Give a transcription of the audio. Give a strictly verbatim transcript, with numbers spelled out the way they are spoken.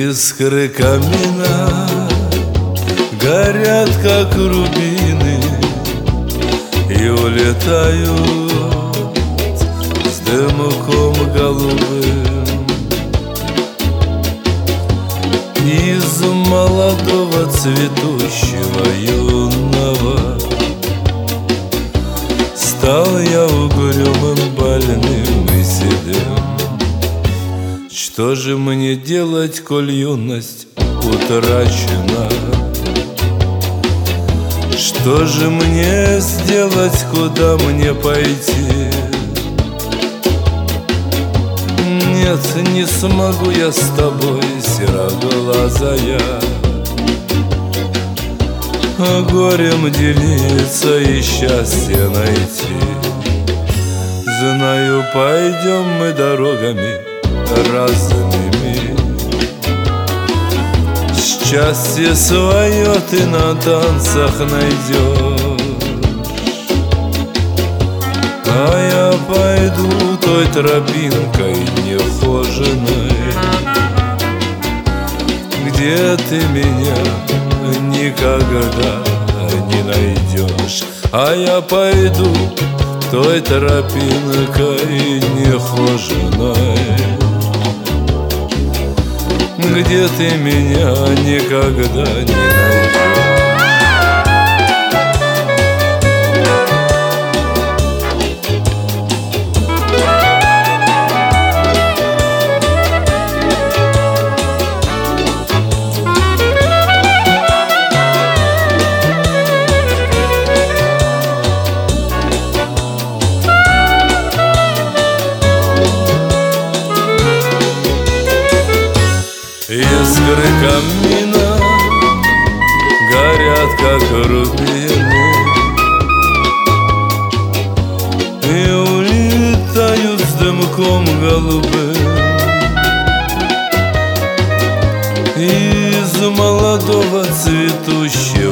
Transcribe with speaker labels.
Speaker 1: Искры камина горят, как рубины, и улетают с дымком голубым. Из молодого цветущего юного стал я угрюмым, больным и седым. Что же мне делать, коль юность утрачена? Что же мне сделать, куда мне пойти? Нет, не смогу я с тобой, сероглазая, горем делиться и счастье найти. Знаю, пойдем мы дорогами разными, счастье свое ты на танцах найдешь, а я пойду той тропинкой нехоженой, где ты меня никогда не найдешь. А я пойду той тропинкой нехоженой, где ты меня никогда не найдешь. Искры камина горят, как рубины, и улетают с дымком голубым. Из молодого цветущего